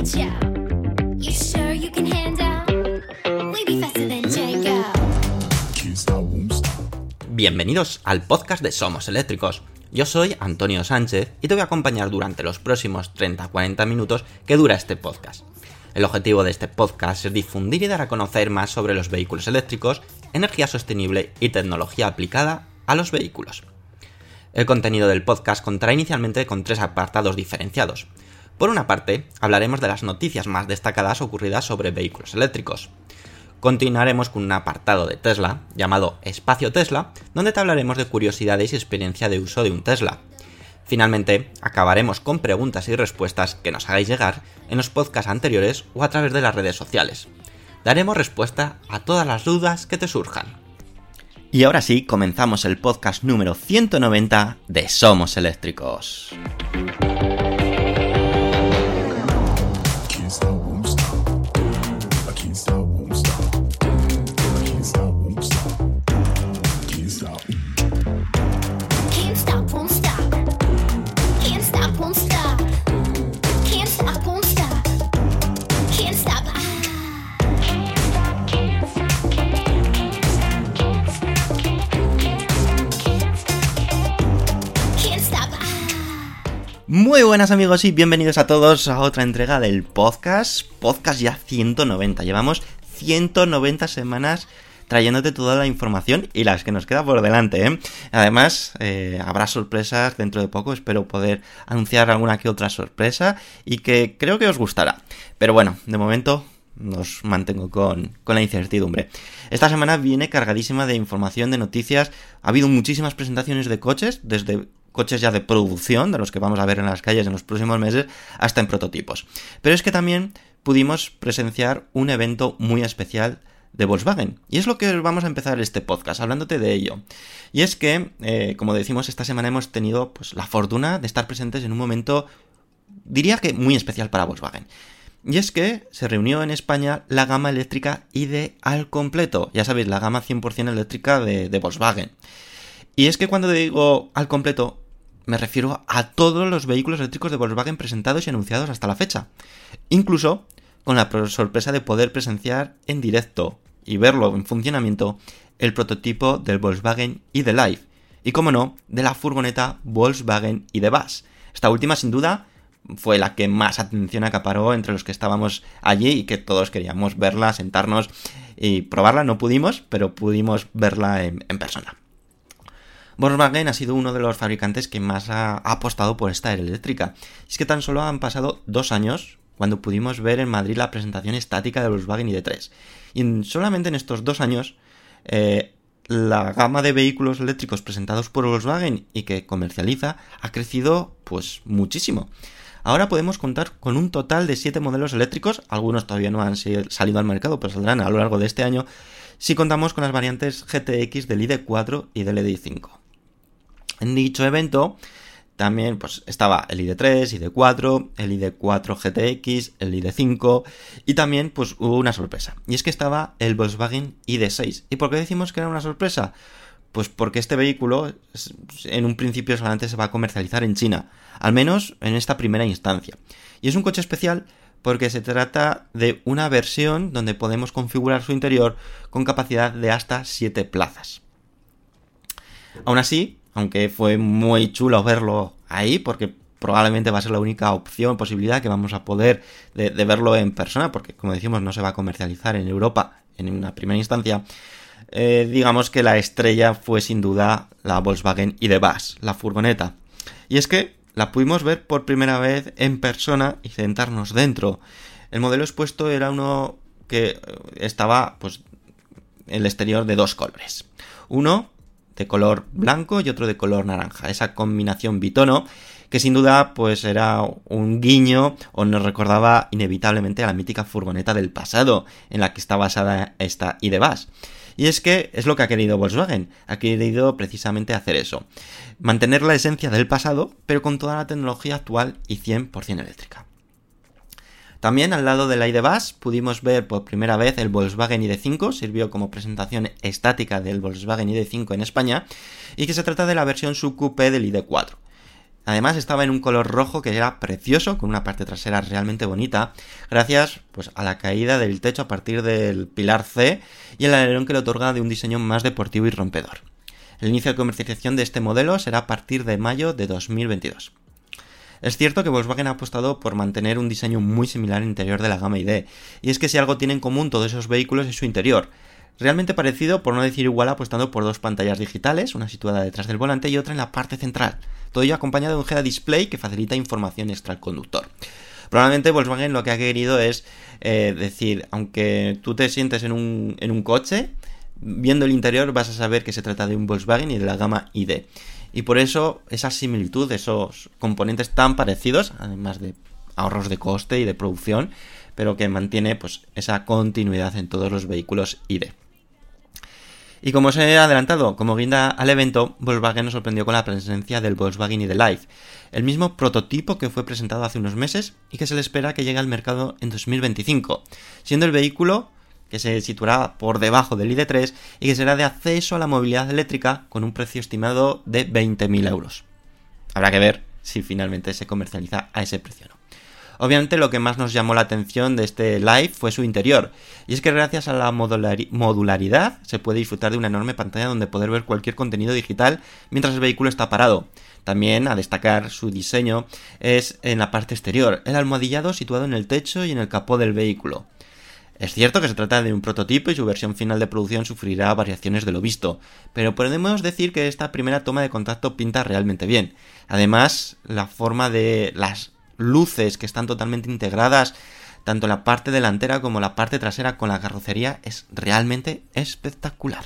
Yo. You sure you can handle? We be faster than Django. Bienvenidos al podcast de Somos Eléctricos. Yo soy Antonio Sánchez y te voy a acompañar durante los próximos 30-40 minutos que dura este podcast. El objetivo de este podcast es difundir y dar a conocer más sobre los vehículos eléctricos, energía sostenible y tecnología aplicada a los vehículos. El contenido del podcast contará inicialmente con 3 apartados diferenciados. Por una parte, hablaremos de las noticias más destacadas ocurridas sobre vehículos eléctricos. Continuaremos con un apartado de Tesla, llamado Espacio Tesla, donde te hablaremos de curiosidades y experiencia de uso de un Tesla. Finalmente, acabaremos con preguntas y respuestas que nos hagáis llegar en los podcasts anteriores o a través de las redes sociales. Daremos respuesta a todas las dudas que te surjan. Y ahora sí, comenzamos el podcast número 190 de Somos Eléctricos. Muy buenas amigos y bienvenidos a todos a otra entrega del podcast ya 190. Llevamos 190 semanas trayéndote toda la información y las que nos queda por delante, ¿eh? Además, habrá sorpresas dentro de poco, espero poder anunciar alguna que otra sorpresa y que creo que os gustará. Pero bueno, de momento os mantengo con la incertidumbre. Esta semana viene cargadísima de información, de noticias. Ha habido muchísimas presentaciones de coches, desde coches ya de producción, de los que vamos a ver en las calles en los próximos meses, hasta en prototipos. Pero es que también pudimos presenciar un evento muy especial de Volkswagen. Y es lo que vamos a empezar este podcast, hablándote de ello. Y es que, como decimos, esta semana hemos tenido pues la fortuna de estar presentes en un momento, diría que muy especial para Volkswagen. Y es que se reunió en España la gama eléctrica ID al completo. Ya sabéis, la gama 100% eléctrica de Volkswagen. Y es que cuando digo al completo, me refiero a todos los vehículos eléctricos de Volkswagen presentados y anunciados hasta la fecha. Incluso con la sorpresa de poder presenciar en directo y verlo en funcionamiento el prototipo del Volkswagen ID Live. Y como no, de la furgoneta Volkswagen ID Bus. Esta última sin duda fue la que más atención acaparó entre los que estábamos allí y que todos queríamos verla, sentarnos y probarla. No pudimos, pero pudimos verla en persona. Volkswagen ha sido uno de los fabricantes que más ha apostado por esta eléctrica. Es que tan solo han pasado 2 años cuando pudimos ver en Madrid la presentación estática de Volkswagen ID3. Y solamente en estos 2 años, la gama de vehículos eléctricos presentados por Volkswagen y que comercializa ha crecido pues muchísimo. Ahora podemos contar con un total de 7 modelos eléctricos, algunos todavía no han salido al mercado, pero saldrán a lo largo de este año, si contamos con las variantes GTX del ID4 y del ID5. En dicho evento también pues estaba el ID3, ID4, el ID4 GTX, el ID5 y también pues hubo una sorpresa. Y es que estaba el Volkswagen ID6. ¿Y por qué decimos que era una sorpresa? Pues porque este vehículo en un principio solamente se va a comercializar en China, al menos en esta primera instancia. Y es un coche especial porque se trata de una versión donde podemos configurar su interior con capacidad de hasta 7 plazas. Aún así, aunque fue muy chulo verlo ahí, porque probablemente va a ser la única opción, posibilidad que vamos a poder de verlo en persona, porque como decimos no se va a comercializar en Europa en una primera instancia, digamos que la estrella fue sin duda la Volkswagen ID Bus, la furgoneta. Y es que la pudimos ver por primera vez en persona y sentarnos dentro. El modelo expuesto era uno que estaba pues el exterior de 2 colores. Uno de color blanco y otro de color naranja. Esa combinación bitono que sin duda pues era un guiño o nos recordaba inevitablemente a la mítica furgoneta del pasado en la que está basada esta ID Bus. Y es que es lo que ha querido Volkswagen, ha querido precisamente hacer eso, mantener la esencia del pasado pero con toda la tecnología actual y 100% eléctrica. También al lado de la ID Bus pudimos ver por primera vez el Volkswagen ID5, sirvió como presentación estática del Volkswagen ID5 en España, y que se trata de la versión subcoupé del ID4. Además estaba en un color rojo que era precioso, con una parte trasera realmente bonita, gracias pues a la caída del techo a partir del pilar C y el alerón que le otorga de un diseño más deportivo y rompedor. El inicio de comercialización de este modelo será a partir de mayo de 2022. Es cierto que Volkswagen ha apostado por mantener un diseño muy similar al interior de la gama ID, y es que si algo tiene en común todos esos vehículos es su interior. Realmente parecido, por no decir igual, apostando por dos pantallas digitales, una situada detrás del volante y otra en la parte central. Todo ello acompañado de un head display que facilita información extra al conductor. Probablemente Volkswagen lo que ha querido es decir, aunque tú te sientes en un coche, viendo el interior vas a saber que se trata de un Volkswagen y de la gama ID. Y por eso esa similitud, esos componentes tan parecidos, además de ahorros de coste y de producción, pero que mantiene pues esa continuidad en todos los vehículos ID. Y como os he adelantado, como guinda al evento, Volkswagen nos sorprendió con la presencia del Volkswagen ID Live, el mismo prototipo que fue presentado hace unos meses y que se le espera que llegue al mercado en 2025, siendo el vehículo que se situará por debajo del ID3 y que será de acceso a la movilidad eléctrica con un precio estimado de 20.000 euros. Habrá que ver si finalmente se comercializa a ese precio o no. Obviamente lo que más nos llamó la atención de este Live fue su interior, y es que gracias a la modularidad se puede disfrutar de una enorme pantalla donde poder ver cualquier contenido digital mientras el vehículo está parado. También, a destacar su diseño, es en la parte exterior, el almohadillado situado en el techo y en el capó del vehículo. Es cierto que se trata de un prototipo y su versión final de producción sufrirá variaciones de lo visto, pero podemos decir que esta primera toma de contacto pinta realmente bien. Además, la forma de las luces que están totalmente integradas tanto en la parte delantera como en la parte trasera con la carrocería es realmente espectacular.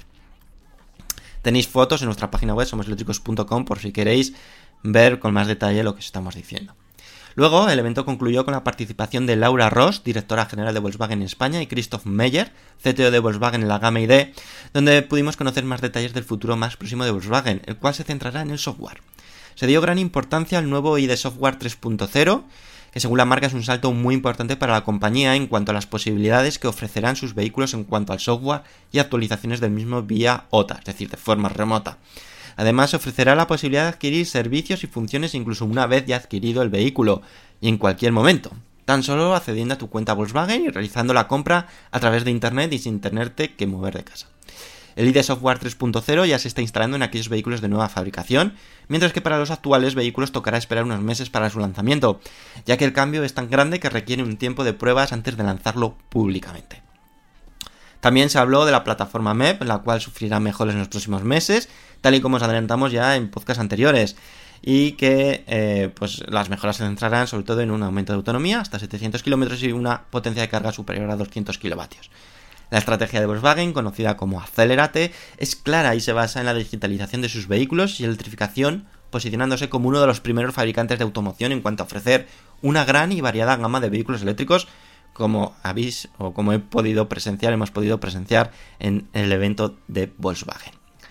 Tenéis fotos en nuestra página web somoseléctricos.com por si queréis ver con más detalle lo que os estamos diciendo. Luego, el evento concluyó con la participación de Laura Ross, directora general de Volkswagen en España, y Christoph Meyer, CTO de Volkswagen en la gama ID, donde pudimos conocer más detalles del futuro más próximo de Volkswagen, el cual se centrará en el software. Se dio gran importancia al nuevo ID Software 3.0, que según la marca es un salto muy importante para la compañía en cuanto a las posibilidades que ofrecerán sus vehículos en cuanto al software y actualizaciones del mismo vía OTA, es decir, de forma remota. Además, ofrecerá la posibilidad de adquirir servicios y funciones incluso una vez ya adquirido el vehículo y en cualquier momento, tan solo accediendo a tu cuenta Volkswagen y realizando la compra a través de internet y sin tenerte que mover de casa. El ID Software 3.0 ya se está instalando en aquellos vehículos de nueva fabricación, mientras que para los actuales vehículos tocará esperar unos meses para su lanzamiento, ya que el cambio es tan grande que requiere un tiempo de pruebas antes de lanzarlo públicamente. También se habló de la plataforma MEP, la cual sufrirá mejoras en los próximos meses, tal y como os adelantamos ya en podcasts anteriores, y que pues las mejoras se centrarán sobre todo en un aumento de autonomía hasta 700 km y una potencia de carga superior a 200 kilovatios. La estrategia de Volkswagen, conocida como Accelerate, es clara y se basa en la digitalización de sus vehículos y electrificación, posicionándose como uno de los primeros fabricantes de automoción en cuanto a ofrecer una gran y variada gama de vehículos eléctricos, como hemos podido presenciar en el evento de Volkswagen.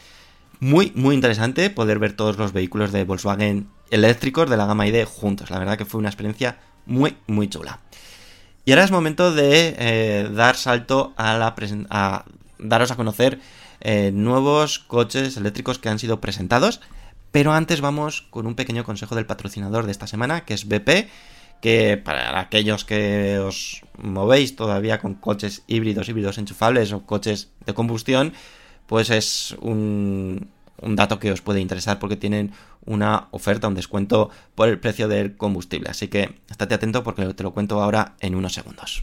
Muy interesante poder ver todos los vehículos de Volkswagen eléctricos de la gama ID juntos. La verdad que fue una experiencia muy chula. Y ahora es momento de dar salto a daros a conocer nuevos coches eléctricos que han sido presentados. Pero antes vamos con un pequeño consejo del patrocinador de esta semana, que es BP, que para aquellos que os movéis todavía con coches híbridos enchufables o coches de combustión, pues es un dato que os puede interesar porque tienen una oferta, un descuento por el precio del combustible. Así que estate atento porque te lo cuento ahora en unos segundos.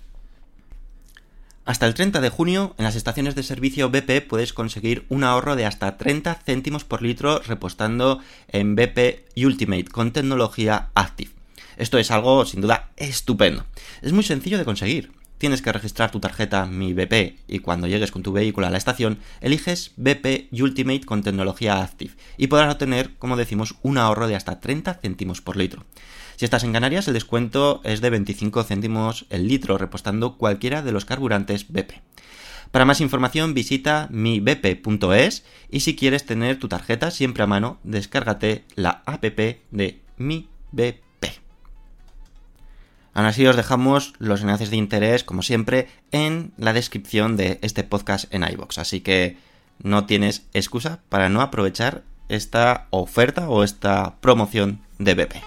Hasta el 30 de junio, en las estaciones de servicio BP puedes conseguir un ahorro de hasta 30 céntimos por litro repostando en BP Ultimate con tecnología Active. Esto es algo sin duda estupendo. Es muy sencillo de conseguir. Tienes que registrar tu tarjeta Mi BP y cuando llegues con tu vehículo a la estación, eliges BP Ultimate con tecnología Active y podrás obtener, como decimos, un ahorro de hasta 30 céntimos por litro. Si estás en Canarias, el descuento es de 25 céntimos el litro repostando cualquiera de los carburantes BP. Para más información visita mibp.es y si quieres tener tu tarjeta siempre a mano, descárgate la app de Mi BP. Aún así os dejamos los enlaces de interés, como siempre, en la descripción de este podcast en iVoox. Así que no tienes excusa para no aprovechar esta oferta o esta promoción de BP.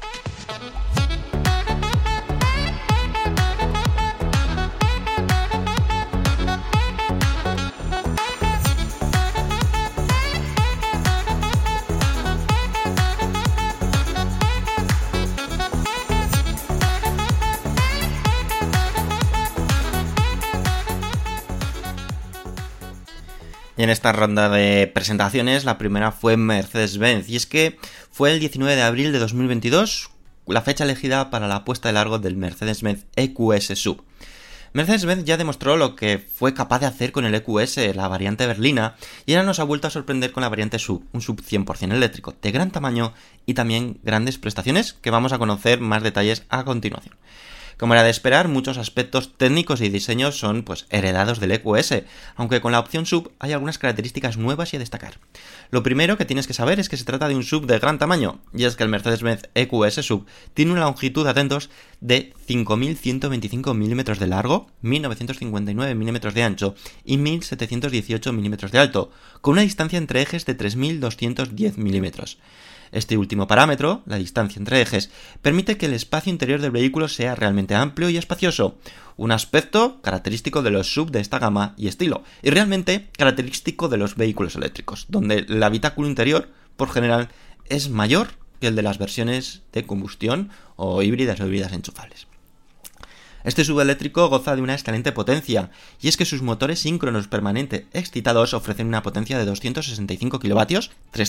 Y en esta ronda de presentaciones, la primera fue Mercedes-Benz, y es que fue el 19 de abril de 2022 la fecha elegida para la puesta de largo del Mercedes-Benz EQS SUV. Mercedes-Benz ya demostró lo que fue capaz de hacer con el EQS, la variante berlina, y ahora nos ha vuelto a sorprender con la variante SUV, un SUV 100% eléctrico, de gran tamaño y también grandes prestaciones, que vamos a conocer más detalles a continuación. Como era de esperar, muchos aspectos técnicos y diseños son heredados del EQS, aunque con la opción SUV hay algunas características nuevas y a destacar. Lo primero que tienes que saber es que se trata de un SUV de gran tamaño, y es que el Mercedes-Benz EQS SUV tiene una longitud, atentos, de 5.125 mm de largo, 1.959 mm de ancho y 1.718 mm de alto, con una distancia entre ejes de 3.210 mm. Este último parámetro, la distancia entre ejes, permite que el espacio interior del vehículo sea realmente amplio y espacioso, un aspecto característico de los SUV de esta gama y estilo, y realmente característico de los vehículos eléctricos, donde el habitáculo interior, por general, es mayor que el de las versiones de combustión o híbridas enchufables. Este SUV eléctrico goza de una excelente potencia, y es que sus motores síncronos permanente excitados ofrecen una potencia de 265 kW,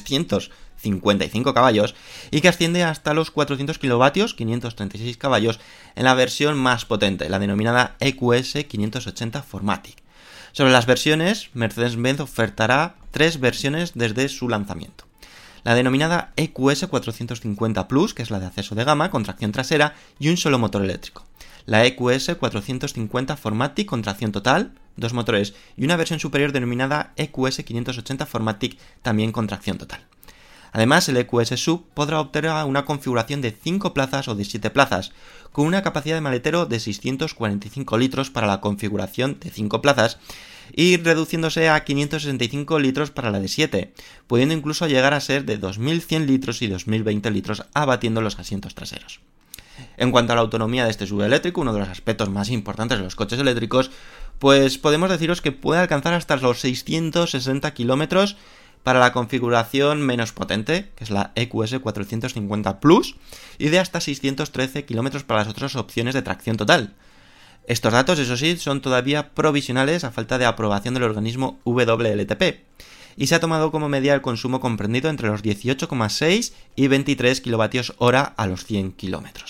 355 caballos, y que asciende hasta los 400 kW, 536 caballos, en la versión más potente, la denominada EQS 580 4MATIC. Sobre las versiones, Mercedes-Benz ofertará 3 versiones desde su lanzamiento. La denominada EQS 450 Plus, que es la de acceso de gama, con tracción trasera y un solo motor eléctrico. La EQS 450 4MATIC con tracción total, 2 motores, y una versión superior denominada EQS 580 4MATIC también con tracción total. Además, el EQS SUV podrá optar a una configuración de 5 plazas o de 7 plazas, con una capacidad de maletero de 645 litros para la configuración de 5 plazas, y reduciéndose a 565 litros para la de 7, pudiendo incluso llegar a ser de 2.100 litros y 2.020 litros abatiendo los asientos traseros. En cuanto a la autonomía de este SUV eléctrico, uno de los aspectos más importantes de los coches eléctricos, pues podemos deciros que puede alcanzar hasta los 660 km para la configuración menos potente, que es la EQS 450 Plus, y de hasta 613 km para las otras opciones de tracción total. Estos datos, eso sí, son todavía provisionales a falta de aprobación del organismo WLTP, y se ha tomado como medida el consumo comprendido entre los 18,6 y 23 kWh a los 100 km.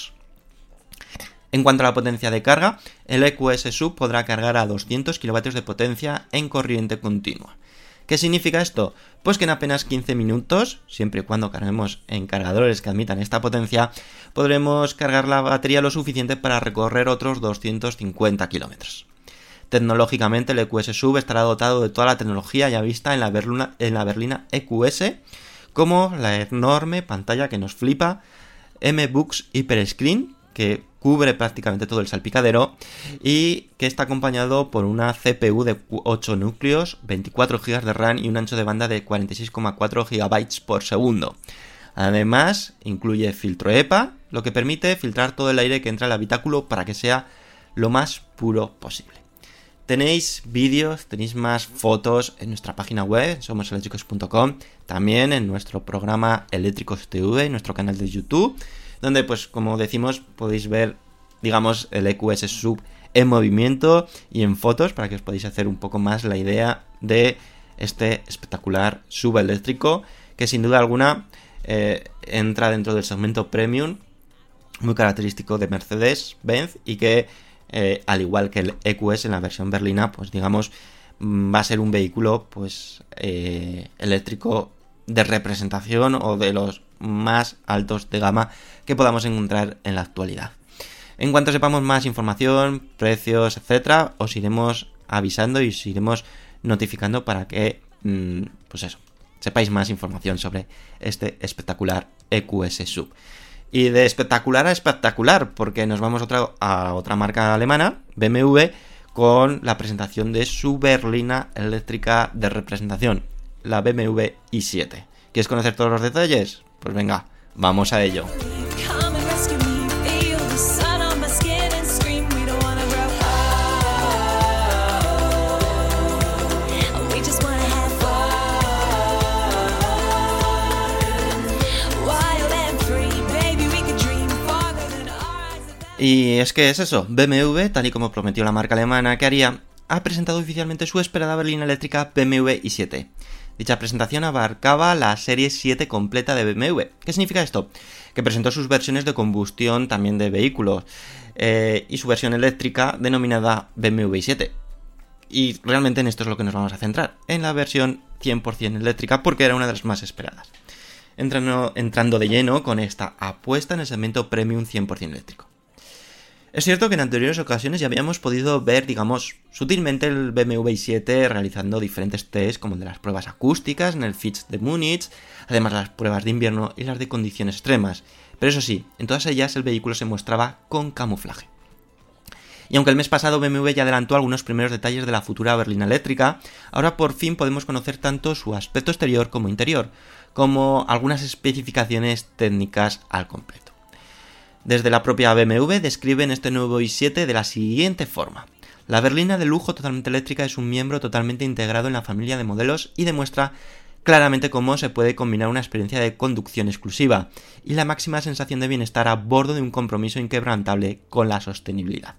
En cuanto a la potencia de carga, el EQS SUV podrá cargar a 200 kW de potencia en corriente continua. ¿Qué significa esto? Pues que en apenas 15 minutos, siempre y cuando carguemos en cargadores que admitan esta potencia, podremos cargar la batería lo suficiente para recorrer otros 250 km. Tecnológicamente, el EQS SUV estará dotado de toda la tecnología ya vista en la berlina EQS, como la enorme pantalla que nos flipa, MBUX Hyperscreen, que cubre prácticamente todo el salpicadero y que está acompañado por una CPU de 8 núcleos, 24 GB de RAM y un ancho de banda de 46,4 GB por segundo. Además, incluye filtro EPA, lo que permite filtrar todo el aire que entra al habitáculo para que sea lo más puro posible. Tenéis vídeos, tenéis más fotos en nuestra página web, somoseléctricos.com, también en nuestro programa Eléctricos TV, en nuestro canal de YouTube, donde, pues, como decimos, podéis ver, digamos, el EQS SUV en movimiento y en fotos para que os podáis hacer un poco más la idea de este espectacular SUV eléctrico que sin duda alguna entra dentro del segmento premium, muy característico de Mercedes-Benz y que, al igual que el EQS en la versión berlina, pues digamos, va a ser un vehículo pues eléctrico de representación o de los más altos de gama que podamos encontrar en la actualidad. En cuanto sepamos más información, precios, etcétera, os iremos avisando y os iremos notificando para que, pues eso, sepáis más información sobre este espectacular EQS SUV. Y de espectacular a espectacular, porque nos vamos a otra marca alemana, BMW, con la presentación de su berlina eléctrica de representación, la BMW i7, ¿Quieres conocer todos los detalles? Pues venga, vamos a ello. Come and rescue me. Feel the sun on my skin and scream. We don't wanna grow old. We just wanna have fun. Wild and free, baby, we could dream farther than our eyes have ever. Y es que es eso, BMW, tal y como prometió la marca alemana que haría, ha presentado oficialmente su esperada berlina eléctrica BMW i7. Dicha presentación abarcaba la serie 7 completa de BMW. ¿Qué significa esto? Que presentó sus versiones de combustión también de vehículos y su versión eléctrica denominada BMW i7. Y realmente en esto es lo que nos vamos a centrar, en la versión 100% eléctrica, porque era una de las más esperadas. Entrando de lleno con esta apuesta en el segmento Premium 100% eléctrico. Es cierto que en anteriores ocasiones ya habíamos podido ver, digamos, sutilmente el BMW i7 realizando diferentes tests como el de las pruebas acústicas en el FIZ de Múnich, además las pruebas de invierno y las de condiciones extremas. Pero eso sí, en todas ellas el vehículo se mostraba con camuflaje. Y aunque el mes pasado BMW ya adelantó algunos primeros detalles de la futura berlina eléctrica, ahora por fin podemos conocer tanto su aspecto exterior como interior, como algunas especificaciones técnicas al completo. Desde la propia BMW describen este nuevo i7 de la siguiente forma. La berlina de lujo totalmente eléctrica es un miembro totalmente integrado en la familia de modelos y demuestra claramente cómo se puede combinar una experiencia de conducción exclusiva y la máxima sensación de bienestar a bordo de un compromiso inquebrantable con la sostenibilidad.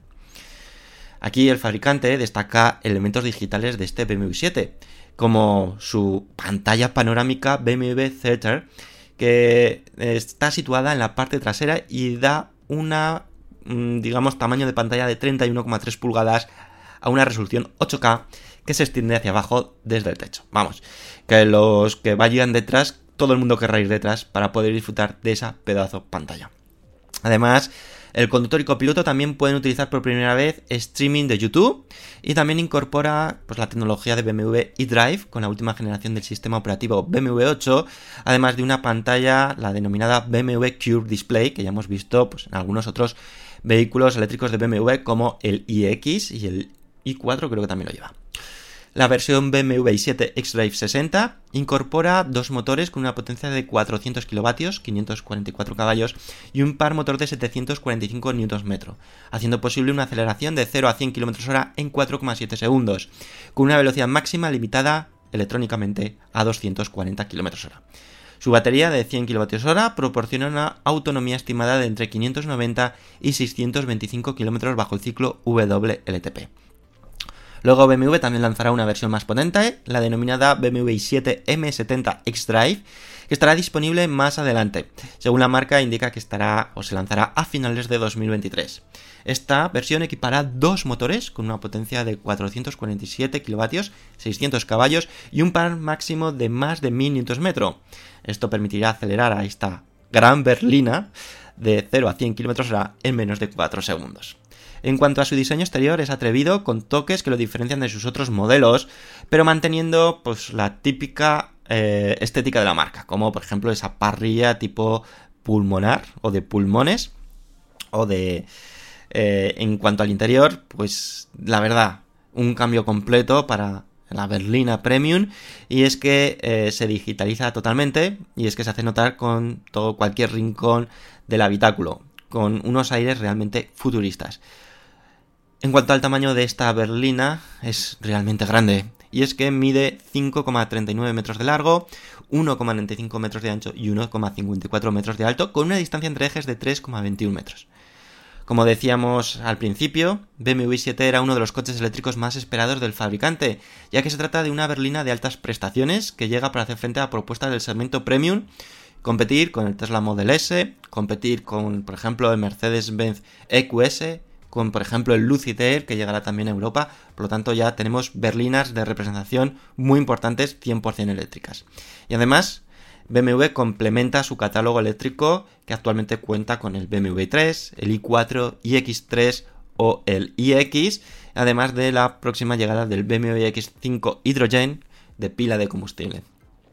Aquí el fabricante destaca elementos digitales de este BMW i7, como su pantalla panorámica BMW Theater, que está situada en la parte trasera y da una, digamos, tamaño de pantalla de 31,3 pulgadas a una resolución 8K que se extiende hacia abajo desde el techo. Vamos, que los que vayan detrás, todo el mundo querrá ir detrás para poder disfrutar de esa pedazo pantalla. Además, el conductor y copiloto también pueden utilizar por primera vez streaming de YouTube y también incorpora pues, la tecnología de BMW eDrive con la última generación del sistema operativo BMW 8, además de una pantalla, la denominada BMW Curve Display, que ya hemos visto pues, en algunos otros vehículos eléctricos de BMW como el iX y el i4 creo que también lo lleva. La versión BMW i7 xDrive 60 incorpora dos motores con una potencia de 400 kilovatios, 544 caballos y un par motor de 745 Nm, haciendo posible una aceleración de 0 a 100 km/h en 4,7 segundos, con una velocidad máxima limitada electrónicamente a 240 km/h. Su batería de 100 kWh proporciona una autonomía estimada de entre 590 y 625 km bajo el ciclo WLTP. Luego BMW también lanzará una versión más potente, la denominada BMW i7 M70 xDrive, que estará disponible más adelante. Según la marca indica que estará o se lanzará a finales de 2023. Esta versión equipará dos motores con una potencia de 447 kilovatios, 600 caballos y un par máximo de más de 1000 Nm. Esto permitirá acelerar a esta gran berlina de 0 a 100 km/h en menos de 4 segundos. En cuanto a su diseño exterior, es atrevido, con toques que lo diferencian de sus otros modelos, pero manteniendo pues la típica estética de la marca, como por ejemplo esa parrilla tipo pulmonar o de pulmones, o de... en cuanto al interior, pues la verdad, un cambio completo para la berlina Premium, y es que se digitaliza totalmente, y es que se hace notar con todo cualquier rincón del habitáculo, con unos aires realmente futuristas. En cuanto al tamaño de esta berlina, es realmente grande, y es que mide 5,39 metros de largo, 1,95 metros de ancho y 1,54 metros de alto, con una distancia entre ejes de 3,21 metros. Como decíamos al principio, BMW i7 era uno de los coches eléctricos más esperados del fabricante, ya que se trata de una berlina de altas prestaciones que llega para hacer frente a propuestas del segmento Premium, competir con el Tesla Model S, competir con, por ejemplo, el Mercedes-Benz EQS, con, por ejemplo, el Lucid Air, que llegará también a Europa. Por lo tanto, ya tenemos berlinas de representación muy importantes, 100% eléctricas. Y además, BMW complementa su catálogo eléctrico, que actualmente cuenta con el BMW i3, el i4, iX3 o el iX, además de la próxima llegada del BMW iX5 Hydrogen de pila de combustible.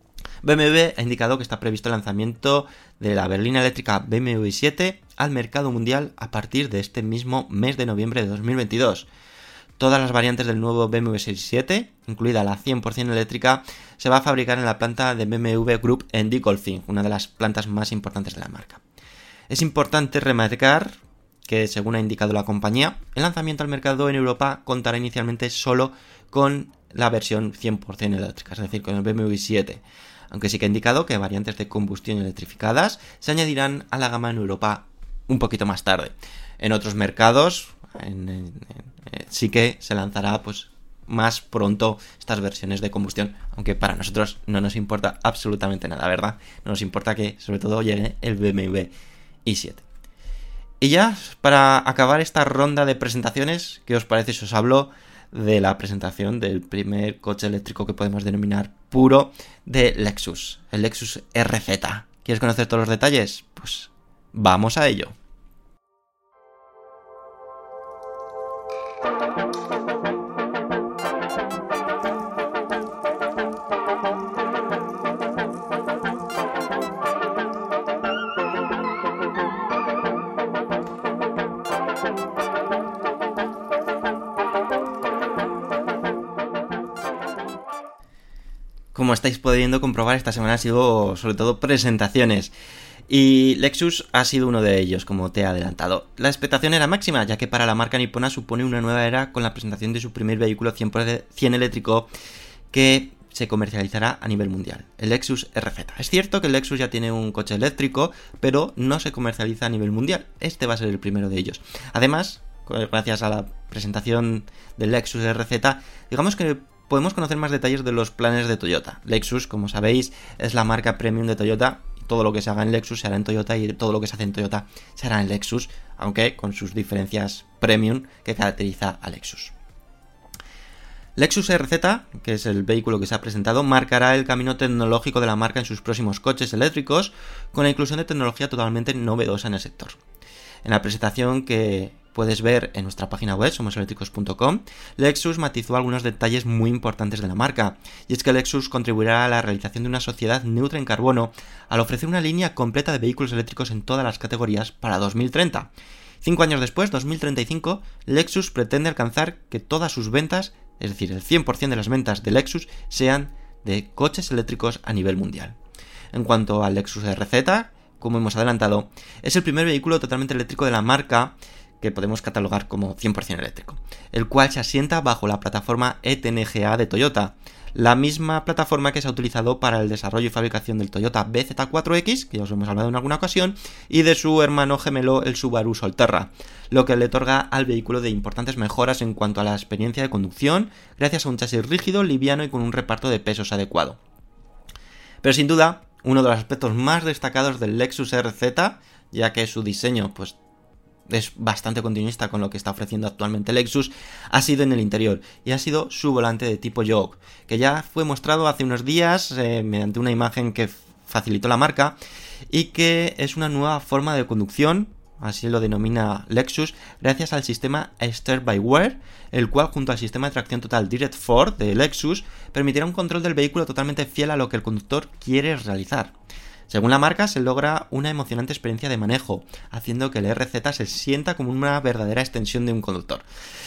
BMW ha indicado que está previsto el lanzamiento de la berlina eléctrica BMW i7 al mercado mundial a partir de este mismo mes de noviembre de 2022. Todas las variantes del nuevo BMW Series 7, incluida la 100% eléctrica, se va a fabricar en la planta de BMW Group en Dingolfing, una de las plantas más importantes de la marca. Es importante remarcar que, según ha indicado la compañía, el lanzamiento al mercado en Europa contará inicialmente solo con la versión 100% eléctrica, es decir, con el BMW 7, aunque sí que ha indicado que variantes de combustión electrificadas se añadirán a la gama en Europa un poquito más tarde. En otros mercados sí que se lanzará pues más pronto estas versiones de combustión, aunque para nosotros no nos importa absolutamente nada, ¿verdad? No nos importa que sobre todo llegue el BMW i7. Y ya, para acabar esta ronda de presentaciones, ¿qué os parece si os hablo de la presentación del primer coche eléctrico que podemos denominar puro de Lexus, el Lexus RZ? ¿Quieres conocer todos los detalles? Pues vamos a ello. Como estáis pudiendo comprobar, esta semana ha sido sobre todo presentaciones. Y Lexus ha sido uno de ellos, como te he adelantado. La expectación era máxima, ya que para la marca nipona supone una nueva era con la presentación de su primer vehículo 100% eléctrico que se comercializará a nivel mundial, el Lexus RZ. Es cierto que el Lexus ya tiene un coche eléctrico, pero no se comercializa a nivel mundial. Este va a ser el primero de ellos. Además, gracias a la presentación del Lexus RZ, digamos que podemos conocer más detalles de los planes de Toyota. Lexus, como sabéis, es la marca premium de Toyota. Todo lo que se haga en Lexus se hará en Toyota y todo lo que se hace en Toyota se hará en Lexus, aunque con sus diferencias premium que caracteriza a Lexus. Lexus RZ, que es el vehículo que se ha presentado, marcará el camino tecnológico de la marca en sus próximos coches eléctricos, con la inclusión de tecnología totalmente novedosa en el sector. En la presentación que puedes ver en nuestra página web, somoseléctricos.com, Lexus matizó algunos detalles muy importantes de la marca, y es que Lexus contribuirá a la realización de una sociedad neutra en carbono al ofrecer una línea completa de vehículos eléctricos en todas las categorías para 2030. 5 años después, 2035, Lexus pretende alcanzar que todas sus ventas, es decir, el 100% de las ventas de Lexus, sean de coches eléctricos a nivel mundial. En cuanto al Lexus RZ, como hemos adelantado, es el primer vehículo totalmente eléctrico de la marca que podemos catalogar como 100% eléctrico, el cual se asienta bajo la plataforma ETNGA de Toyota, la misma plataforma que se ha utilizado para el desarrollo y fabricación del Toyota BZ4X, que ya os hemos hablado en alguna ocasión, y de su hermano gemelo, el Subaru Solterra, lo que le otorga al vehículo de importantes mejoras en cuanto a la experiencia de conducción, gracias a un chasis rígido, liviano y con un reparto de pesos adecuado. Pero sin duda, uno de los aspectos más destacados del Lexus RZ, ya que su diseño pues es bastante continuista con lo que está ofreciendo actualmente Lexus, ha sido en el interior, y ha sido su volante de tipo yoke, que ya fue mostrado hace unos días mediante una imagen que facilitó la marca, y que es una nueva forma de conducción, así lo denomina Lexus, gracias al sistema Steer-by-Wire, el cual junto al sistema de tracción total Direct4 de Lexus permitirá un control del vehículo totalmente fiel a lo que el conductor quiere realizar. Según la marca, se logra una emocionante experiencia de manejo, haciendo que el RZ se sienta como una verdadera extensión de un conductor.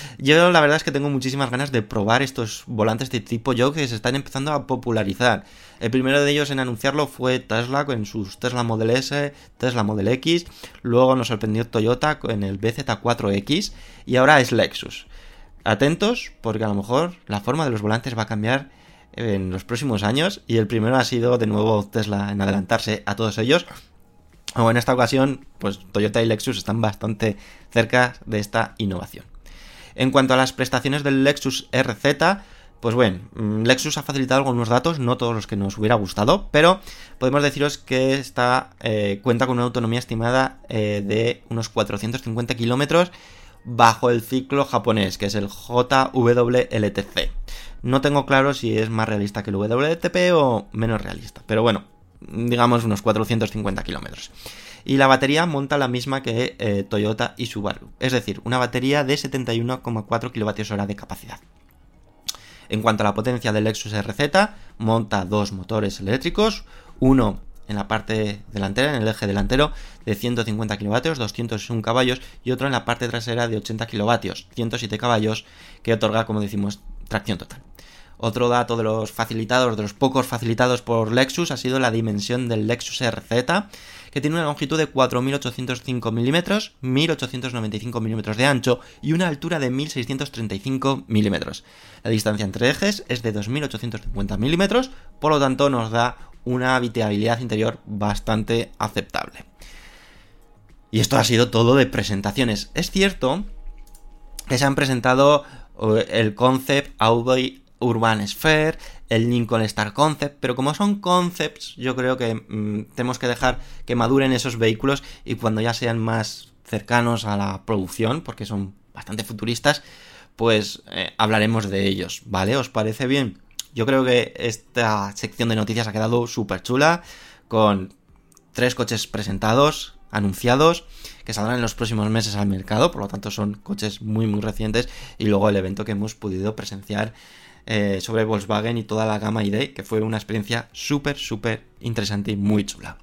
Yo la verdad es que tengo muchísimas ganas de probar estos volantes de tipo yoke que se están empezando a popularizar. El primero de ellos en anunciarlo fue Tesla con sus Tesla Model S, Tesla Model X, luego nos sorprendió Toyota con el BZ4X y ahora es Lexus. Atentos, porque a lo mejor la forma de los volantes va a cambiar en los próximos años, y el primero ha sido de nuevo Tesla en adelantarse a todos ellos. O en esta ocasión, pues Toyota y Lexus están bastante cerca de esta innovación. En cuanto a las prestaciones del Lexus RZ, pues bueno, Lexus ha facilitado algunos datos, no todos los que nos hubiera gustado, pero podemos deciros que cuenta con una autonomía estimada de unos 450 kilómetros bajo el ciclo japonés, que es el JWLTC. No tengo claro si es más realista que el WLTP o menos realista, pero bueno, digamos unos 450 kilómetros. Y la batería monta la misma que Toyota y Subaru, es decir, una batería de 71,4 kWh de capacidad. En cuanto a la potencia del Lexus RZ, monta dos motores eléctricos, uno en la parte delantera, en el eje delantero, de 150 kilovatios, 201 caballos, y otro en la parte trasera de 80 kilovatios, 107 caballos, que otorga, como decimos, tracción total. Otro dato de los facilitados, de los pocos facilitados por Lexus, ha sido la dimensión del Lexus RZ, que tiene una longitud de 4.805 milímetros, 1.895 milímetros de ancho y una altura de 1.635 milímetros. La distancia entre ejes es de 2.850 milímetros, por lo tanto nos da una habitabilidad interior bastante aceptable. Y esto ha sido todo de presentaciones. Es cierto que se han presentado el Concept Audi Urban Sphere, el Lincoln Star Concept, pero como son concepts, yo creo que tenemos que dejar que maduren esos vehículos y cuando ya sean más cercanos a la producción, porque son bastante futuristas, pues hablaremos de ellos, ¿vale? ¿Os parece bien? Yo creo que esta sección de noticias ha quedado súper chula, con 3 coches presentados, anunciados, que saldrán en los próximos meses al mercado, por lo tanto son coches muy muy recientes, y luego el evento que hemos podido presenciar sobre Volkswagen y toda la gama ID, que fue una experiencia súper interesante y muy chula.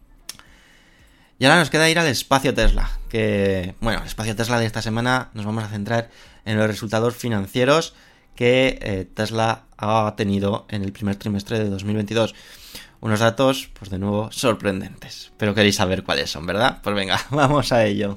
Y ahora nos queda ir al espacio Tesla, que, bueno, el espacio Tesla de esta semana nos vamos a centrar en los resultados financieros que Tesla ha tenido en el primer trimestre de 2022. Unos datos, pues de nuevo, sorprendentes. Pero queréis saber cuáles son, ¿verdad? Pues venga, vamos a ello.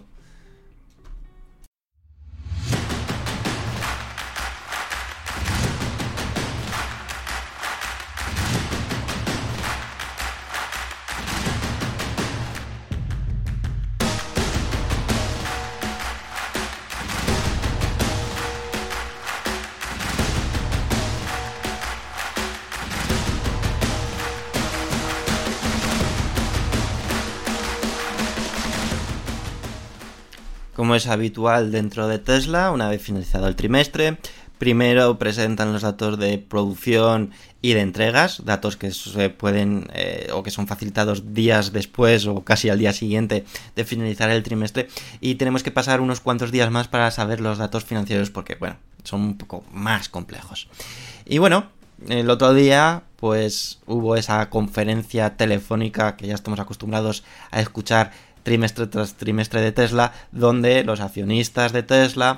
Como es habitual dentro de Tesla, una vez finalizado el trimestre, primero presentan los datos de producción y de entregas, datos que se pueden o que son facilitados días después o casi al día siguiente de finalizar el trimestre, y tenemos que pasar unos cuantos días más para saber los datos financieros porque, bueno, son un poco más complejos. Y bueno, el otro día pues hubo esa conferencia telefónica que ya estamos acostumbrados a escuchar trimestre tras trimestre de Tesla, donde los accionistas de Tesla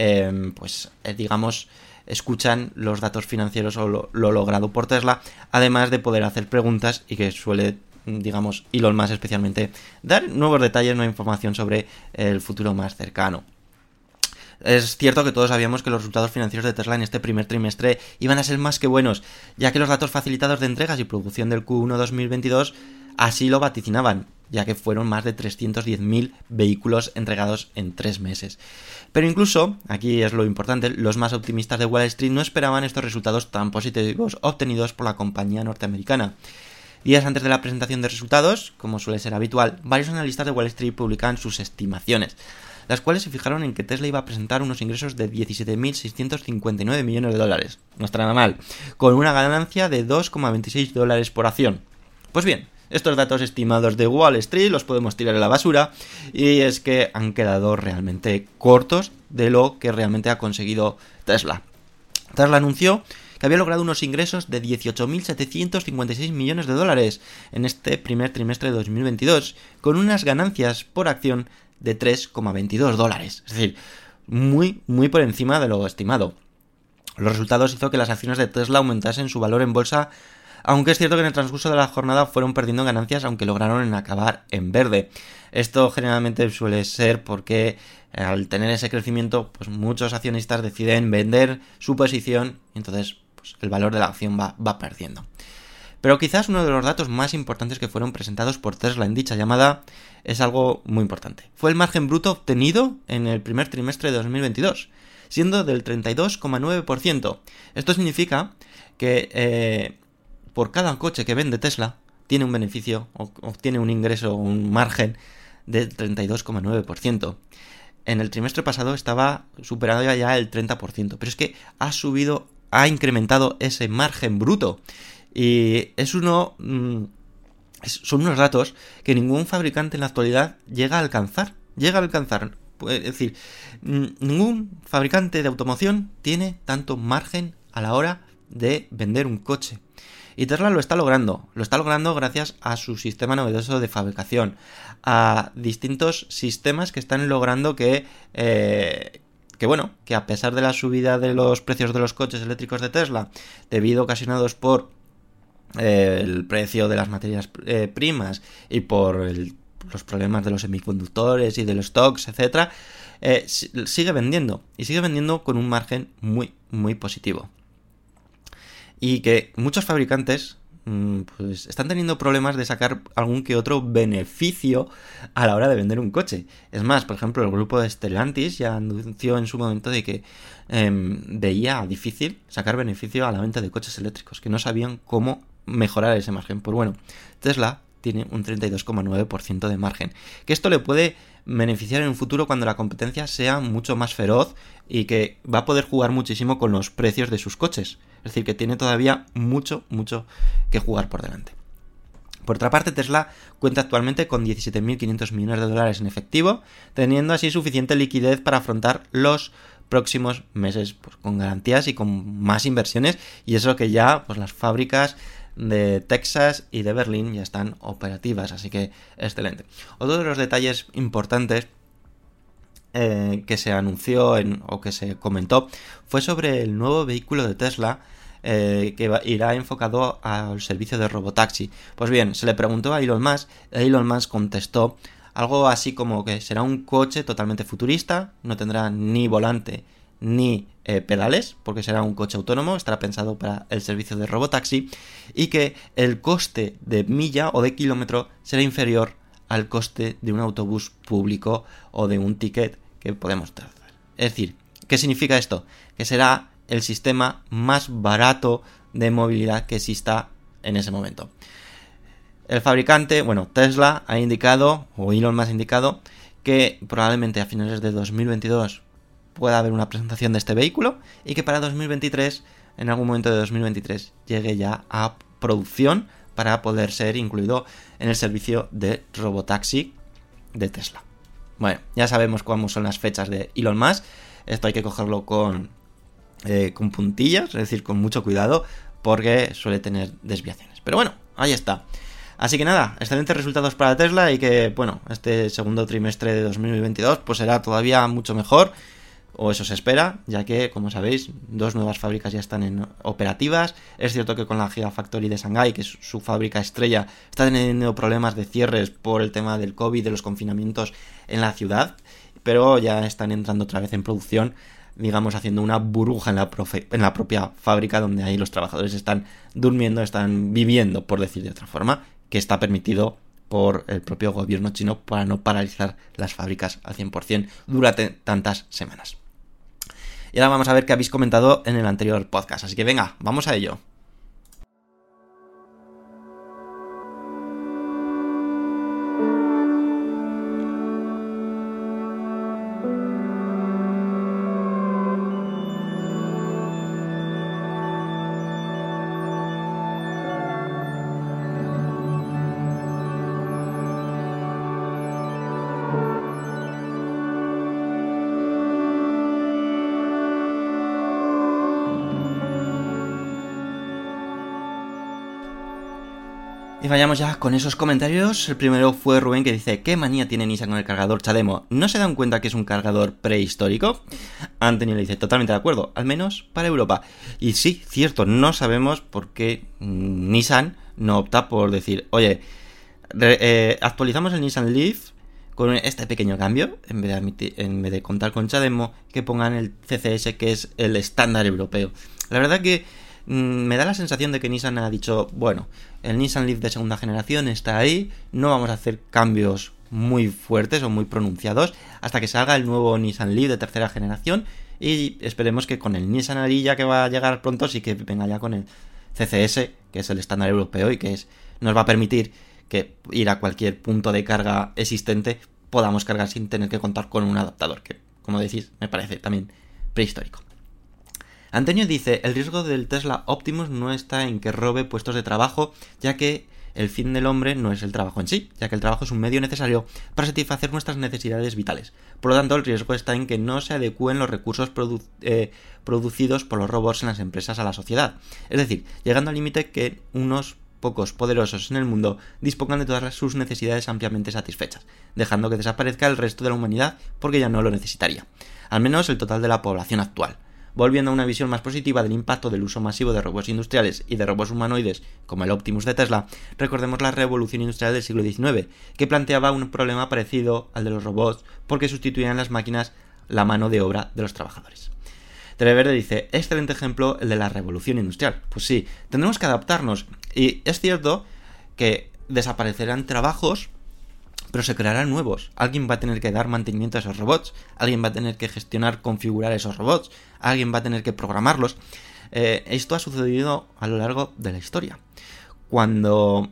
digamos, escuchan los datos financieros o lo logrado por Tesla, además de poder hacer preguntas, y que suele, digamos, Elon Musk especialmente, dar nuevos detalles, nueva información sobre el futuro más cercano. Es cierto que todos sabíamos que los resultados financieros de Tesla en este primer trimestre iban a ser más que buenos, ya que los datos facilitados de entregas y producción del Q1 2022 así lo vaticinaban, ya que fueron más de 310.000 vehículos entregados en 3 meses. Pero incluso, aquí es lo importante, los más optimistas de Wall Street no esperaban estos resultados tan positivos obtenidos por la compañía norteamericana. Días antes de la presentación de resultados, como suele ser habitual, varios analistas de Wall Street publicaban sus estimaciones, las cuales se fijaron en que Tesla iba a presentar unos ingresos de 17.659 millones de dólares, no está nada mal, con una ganancia de $2,26 por acción. Pues bien, estos datos estimados de Wall Street los podemos tirar a la basura, y es que han quedado realmente cortos de lo que realmente ha conseguido Tesla. Tesla anunció que había logrado unos ingresos de 18.756 millones de dólares en este primer trimestre de 2022, con unas ganancias por acción de $3,22, es decir, muy por encima de lo estimado. Los resultados hizo que las acciones de Tesla aumentasen su valor en bolsa, aunque es cierto que en el transcurso de la jornada fueron perdiendo ganancias, aunque lograron acabar en verde. Esto generalmente suele ser porque al tener ese crecimiento, pues muchos accionistas deciden vender su posición y entonces pues, el valor de la acción va perdiendo. Pero quizás uno de los datos más importantes que fueron presentados por Tesla en dicha llamada es algo muy importante. Fue el margen bruto obtenido en el primer trimestre de 2022, siendo del 32,9%. Esto significa que por cada coche que vende Tesla tiene un beneficio o obtiene un ingreso o un margen del 32,9%. En el trimestre pasado estaba superando ya el 30%, pero es que ha incrementado ese margen bruto. Y son unos datos que ningún fabricante en la actualidad llega a alcanzar. Es decir, ningún fabricante de automoción tiene tanto margen a la hora de vender un coche. Y Tesla lo está logrando gracias a su sistema novedoso de fabricación, a distintos sistemas que están logrando que a pesar de la subida de los precios de los coches eléctricos de Tesla, ocasionados por el precio de las materias primas y por los problemas de los semiconductores y de los stocks, etcétera, sigue vendiendo con un margen muy, muy positivo. Y que muchos fabricantes pues están teniendo problemas de sacar algún que otro beneficio a la hora de vender un coche. Es más, por ejemplo, el grupo de Stellantis ya anunció en su momento de que veía difícil sacar beneficio a la venta de coches eléctricos, que no sabían cómo mejorar ese margen. Pues bueno, Tesla tiene un 32,9% de margen, que esto le puede beneficiar en un futuro cuando la competencia sea mucho más feroz y que va a poder jugar muchísimo con los precios de sus coches. Es decir, que tiene todavía mucho que jugar por delante. Por otra parte, Tesla cuenta actualmente con 17.500 millones de dólares en efectivo, teniendo así suficiente liquidez para afrontar los próximos meses pues, con garantías y con más inversiones, y eso que ya pues las fábricas de Texas y de Berlín ya están operativas, así que excelente. Otro de los detalles importantes que se anunció o que se comentó fue sobre el nuevo vehículo de Tesla que irá enfocado al servicio de robotaxi. Pues bien, se le preguntó a Elon Musk contestó algo así como que será un coche totalmente futurista, no tendrá ni volante ni pedales, porque será un coche autónomo, estará pensado para el servicio de robotaxi, y que el coste de milla o de kilómetro será inferior al coste de un autobús público o de un ticket que podemos trazar. Es decir, ¿qué significa esto? Que será el sistema más barato de movilidad que exista en ese momento. El fabricante, Tesla ha indicado, o Elon Musk ha indicado, que probablemente a finales de 2022 pueda haber una presentación de este vehículo y que para 2023, en algún momento de 2023, llegue ya a producción para poder ser incluido en el servicio de robotaxi de Tesla. Bueno, ya sabemos cómo son las fechas de Elon Musk. Esto hay que cogerlo con puntillas, es decir, con mucho cuidado, porque suele tener desviaciones. Pero bueno, ahí está. Así que nada, excelentes resultados para Tesla y que, este segundo trimestre de 2022 pues será todavía mucho mejor, o eso se espera, ya que, como sabéis, 2 nuevas fábricas ya están operativas. Es cierto que con la Gigafactory de Shanghái, que es su fábrica estrella, está teniendo problemas de cierres por el tema del COVID, de los confinamientos en la ciudad, pero ya están entrando otra vez en producción, digamos, haciendo una burbuja en la propia fábrica, donde ahí los trabajadores están durmiendo, están viviendo, por decir de otra forma, que está permitido por el propio gobierno chino para no paralizar las fábricas al 100% durante tantas semanas. Y ahora vamos a ver qué habéis comentado en el anterior podcast, así que venga, vamos a ello. Y vayamos ya con esos comentarios. El primero fue Rubén, que dice: ¿qué manía tiene Nissan con el cargador CHAdeMO? ¿No se dan cuenta que es un cargador prehistórico? Antonio le dice: totalmente de acuerdo, al menos para Europa. Y sí, cierto, no sabemos por qué Nissan no opta por decir: oye, actualizamos el Nissan Leaf con este pequeño cambio, en vez de contar con CHAdeMO, que pongan el CCS, que es el estándar europeo. La verdad que me da la sensación de que Nissan ha dicho: bueno, el Nissan Leaf de segunda generación está ahí, no vamos a hacer cambios muy fuertes o muy pronunciados hasta que salga el nuevo Nissan Leaf de tercera generación, y esperemos que con el Nissan Ariya, que va a llegar pronto, sí que venga ya con el CCS, que es el estándar europeo y que nos va a permitir que ir a cualquier punto de carga existente podamos cargar sin tener que contar con un adaptador, que, como decís, me parece también prehistórico. Antonio dice: el riesgo del Tesla Optimus no está en que robe puestos de trabajo, ya que el fin del hombre no es el trabajo en sí, ya que el trabajo es un medio necesario para satisfacer nuestras necesidades vitales. Por lo tanto, el riesgo está en que no se adecúen los recursos producidos por los robots en las empresas a la sociedad. Es decir, llegando al límite que unos pocos poderosos en el mundo dispongan de todas sus necesidades ampliamente satisfechas, dejando que desaparezca el resto de la humanidad porque ya no lo necesitaría. Al menos el total de la población actual. Volviendo a una visión más positiva del impacto del uso masivo de robots industriales y de robots humanoides como el Optimus de Tesla, recordemos la revolución industrial del siglo XIX, que planteaba un problema parecido al de los robots porque sustituían las máquinas la mano de obra de los trabajadores. Televerde dice, excelente ejemplo el de la revolución industrial. Pues sí, tendremos que adaptarnos. Y es cierto que desaparecerán trabajos, pero se crearán nuevos. Alguien va a tener que dar mantenimiento a esos robots, alguien va a tener que gestionar, configurar esos robots, alguien va a tener que programarlos. Esto ha sucedido a lo largo de la historia. Cuando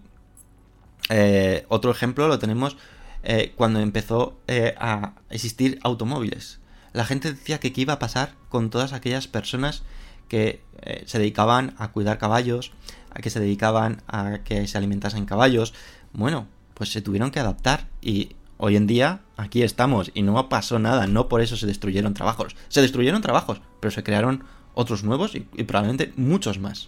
otro ejemplo lo tenemos cuando empezó a existir automóviles. La gente decía que qué iba a pasar con todas aquellas personas que se dedicaban a cuidar caballos, a que se dedicaban a que se alimentasen caballos. Bueno, pues se tuvieron que adaptar y hoy en día aquí estamos y no pasó nada, no por eso se destruyeron trabajos. Se destruyeron trabajos, pero se crearon otros nuevos y probablemente muchos más.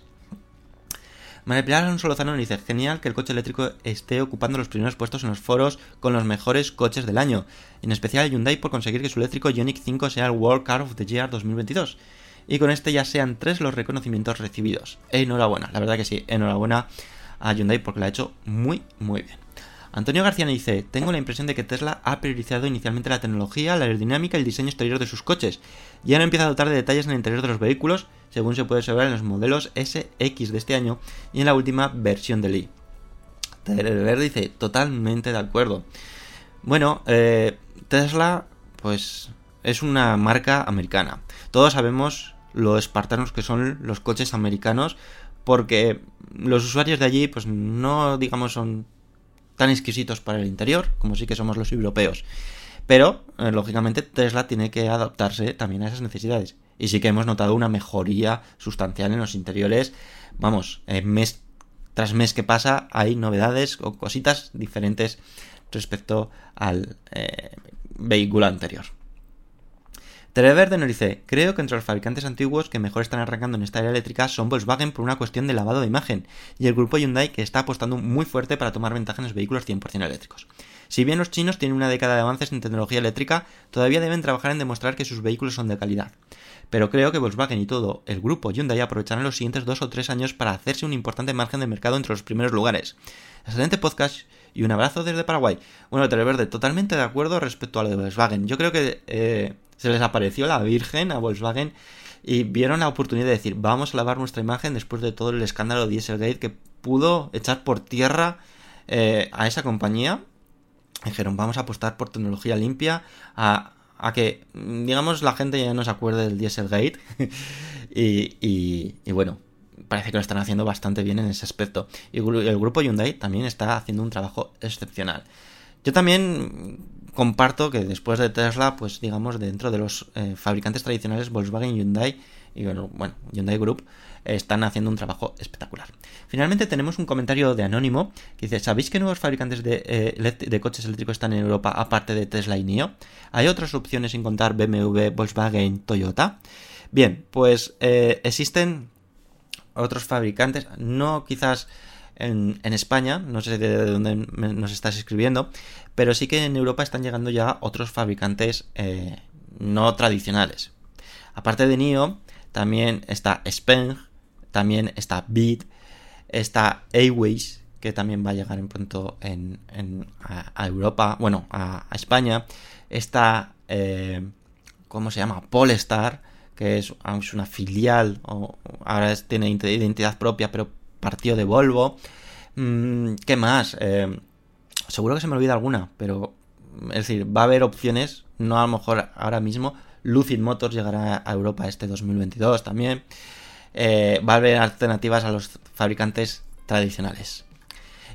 María Pilar Alonso Lozano dice, genial que el coche eléctrico esté ocupando los primeros puestos en los foros con los mejores coches del año, en especial Hyundai por conseguir que su eléctrico Ioniq 5 sea el World Car of the Year 2022. Y con este ya sean 3 los reconocimientos recibidos. Enhorabuena, la verdad que sí, enhorabuena a Hyundai porque lo ha hecho muy muy bien. Antonio García me dice, tengo la impresión de que Tesla ha priorizado inicialmente la tecnología, la aerodinámica y el diseño exterior de sus coches. Ya no empieza a dotar de detalles en el interior de los vehículos, según se puede observar en los modelos SX de este año y en la última versión del i. Televerde dice, totalmente de acuerdo. Bueno, Tesla, pues, es una marca americana. Todos sabemos lo espartanos que son los coches americanos, porque los usuarios de allí, pues, no, digamos, son tan exquisitos para el interior, como sí que somos los europeos. Pero, lógicamente, Tesla tiene que adaptarse también a esas necesidades. Y sí que hemos notado una mejoría sustancial en los interiores. Vamos, mes tras mes que pasa hay novedades o cositas diferentes respecto al vehículo anterior. Televerde nos dice, creo que entre los fabricantes antiguos que mejor están arrancando en esta era eléctrica son Volkswagen por una cuestión de lavado de imagen y el grupo Hyundai que está apostando muy fuerte para tomar ventaja en los vehículos 100% eléctricos. Si bien los chinos tienen una década de avances en tecnología eléctrica, todavía deben trabajar en demostrar que sus vehículos son de calidad. Pero creo que Volkswagen y todo el grupo Hyundai aprovecharán los siguientes 2 o 3 años para hacerse un importante margen de mercado entre los primeros lugares. Excelente podcast y un abrazo desde Paraguay. Bueno, Televerde, totalmente de acuerdo respecto a lo de Volkswagen. Yo creo que se les apareció la Virgen a Volkswagen y vieron la oportunidad de decir, vamos a lavar nuestra imagen después de todo el escándalo Dieselgate que pudo echar por tierra a esa compañía. Dijeron, vamos a apostar por tecnología limpia, a que, digamos, la gente ya no se acuerde del Dieselgate. y bueno, parece que lo están haciendo bastante bien en ese aspecto. Y el grupo Hyundai también está haciendo un trabajo excepcional. Yo también comparto que después de Tesla, pues digamos, dentro de los fabricantes tradicionales, Volkswagen y Hyundai, y bueno, Hyundai Group, están haciendo un trabajo espectacular. Finalmente tenemos un comentario de Anónimo que dice, ¿sabéis qué nuevos fabricantes de coches eléctricos están en Europa aparte de Tesla y NIO? ¿Hay otras opciones sin contar BMW, Volkswagen, Toyota? Bien, pues existen otros fabricantes, no quizás en España, no sé de dónde nos estás escribiendo, pero sí que en Europa están llegando ya otros fabricantes no tradicionales. Aparte de NIO, también está Speng, también está BID, está Aways, que también va a llegar en pronto a Europa, bueno, a España. Está, ¿cómo se llama? Polestar, que es una filial, o ahora tiene identidad propia, pero partió de Volvo. ¿Qué más? Seguro que se me olvida alguna, pero es decir, va a haber opciones, no a lo mejor ahora mismo. Lucid Motors llegará a Europa este 2022 también. Va a haber alternativas a los fabricantes tradicionales.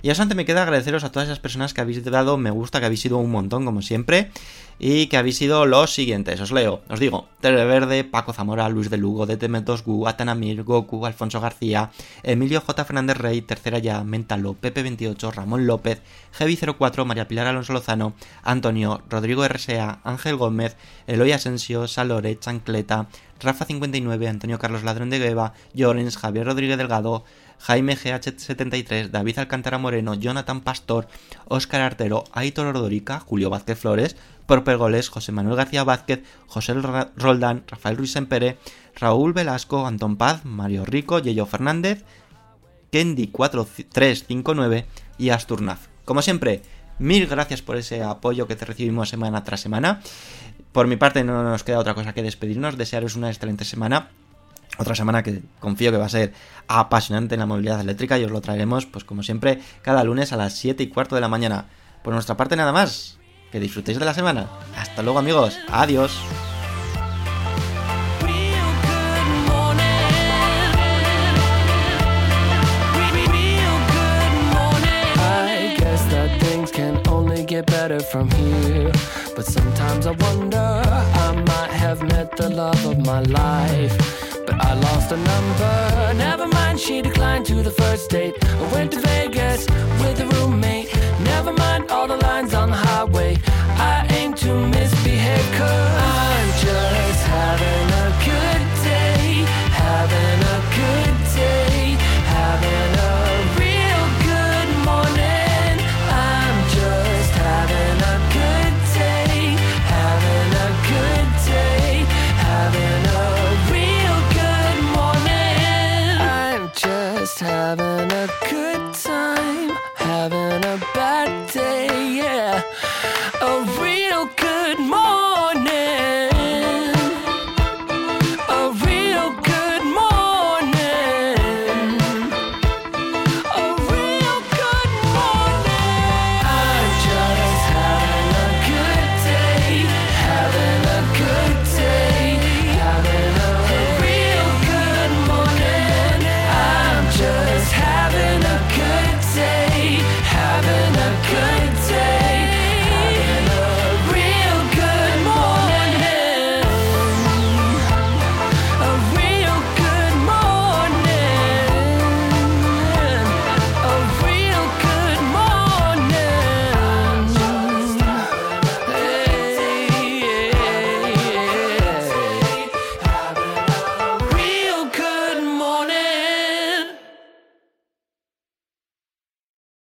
Y ya solamente me queda agradeceros a todas esas personas que habéis dado me gusta, que habéis sido un montón como siempre, y que habéis sido los siguientes. Os leo, os digo: Tere Verde, Paco Zamora, Luis de Lugo, DT2Gu, Atanamir, Goku, Alfonso García, Emilio J. Fernández Rey, Tercera Ya, Mentalo, Pepe28, Ramón López, Heavy04, María Pilar Alonso Lozano, Antonio, Rodrigo RSA, Ángel Gómez, Eloy Asensio, Salore, Chancleta, Rafa59, Antonio Carlos Ladrón de Gueva, Llorens, Javier Rodríguez Delgado, Jaime GH73, David Alcántara Moreno, Jonathan Pastor, Óscar Artero, Aitor Ordorica, Julio Vázquez Flores, Pergoles, José Manuel García Vázquez, José Roldán, Rafael Ruiz Sempere, Raúl Velasco, Antón Paz, Mario Rico, Yeyo Fernández, Kendi4359 y Asturnaz. Como siempre, mil gracias por ese apoyo que te recibimos semana tras semana. Por mi parte no nos queda otra cosa que despedirnos, desearos una excelente semana. Otra semana que confío que va a ser apasionante en la movilidad eléctrica y os lo traeremos, pues como siempre, cada lunes a las 7:15 de la mañana. Por nuestra parte nada más, que disfrutéis de la semana. Hasta luego amigos, adiós. Get better from here, but sometimes I wonder, I might have met the love of my life, but I lost a number. Never mind, she declined to the first date. I went to Vegas with a roommate. Never mind all the lines on the highway. I aim to misbehave 'cause I'm